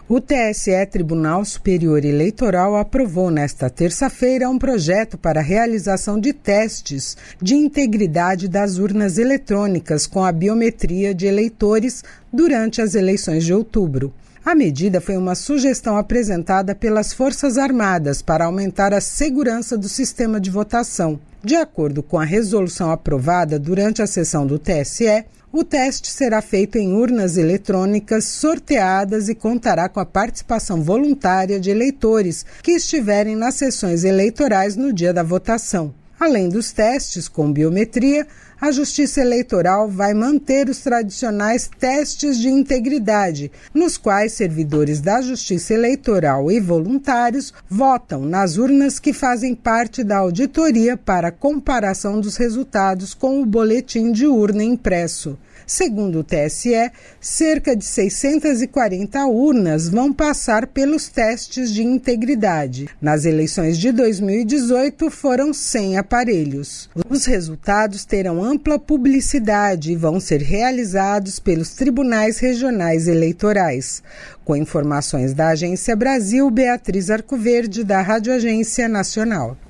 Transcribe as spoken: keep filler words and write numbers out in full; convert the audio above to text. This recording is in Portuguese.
O T S E, Tribunal Superior Eleitoral, aprovou nesta terça-feira um projeto para a realização de testes de integridade das urnas eletrônicas com a biometria de eleitores durante as eleições de outubro. A medida foi uma sugestão apresentada pelas Forças Armadas para aumentar a segurança do sistema de votação. De acordo com a resolução aprovada durante a sessão do T S E, o teste será feito em urnas eletrônicas sorteadas e contará com a participação voluntária de eleitores que estiverem nas sessões eleitorais no dia da votação. Além dos testes com biometria, a Justiça Eleitoral vai manter os tradicionais testes de integridade, nos quais servidores da Justiça Eleitoral e voluntários votam nas urnas que fazem parte da auditoria para comparação dos resultados com o boletim de urna impresso. Segundo o T S E, cerca de seiscentas e quarenta urnas vão passar pelos testes de integridade. Nas eleições de dois mil e dezoito, foram cem aparelhos. Os resultados terão ampla publicidade e vão ser realizados pelos tribunais regionais eleitorais. Com informações da Agência Brasil, Beatriz Arcoverde, da Rádio Agência Nacional.